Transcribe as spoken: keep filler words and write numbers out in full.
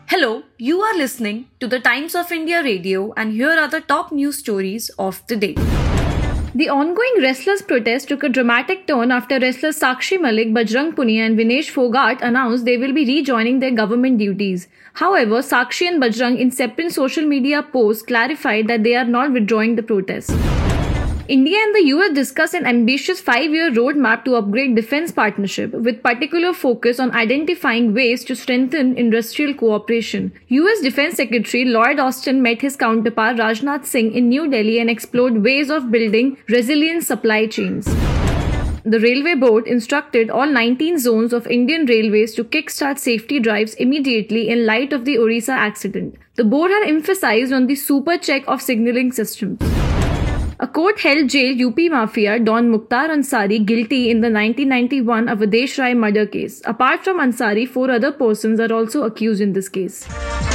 Hello, you are listening to the Times of India radio, and here are the top news stories of the day. The ongoing restless protest took a dramatic turn after wrestlers Sakshi Malik, Bajrang Punia, and Vinesh Fogart announced they will be rejoining their government duties. However, Sakshi and Bajrang, in separate social media posts, clarified that they are not withdrawing the protest. India and the U S discussed an ambitious five-year roadmap to upgrade defense partnership, with particular focus on identifying ways to strengthen industrial cooperation. U S Defense Secretary Lloyd Austin met his counterpart Rajnath Singh in New Delhi and explored ways of building resilient supply chains. The Railway Board instructed all nineteen zones of Indian Railways to kickstart safety drives immediately in light of the Orissa accident. The board had emphasized on the super check of signalling systems. A court held jail U P mafia Don Mukhtar Ansari guilty in the nineteen ninety-one Avadesh Rai murder case. Apart from Ansari, four other persons are also accused in this case.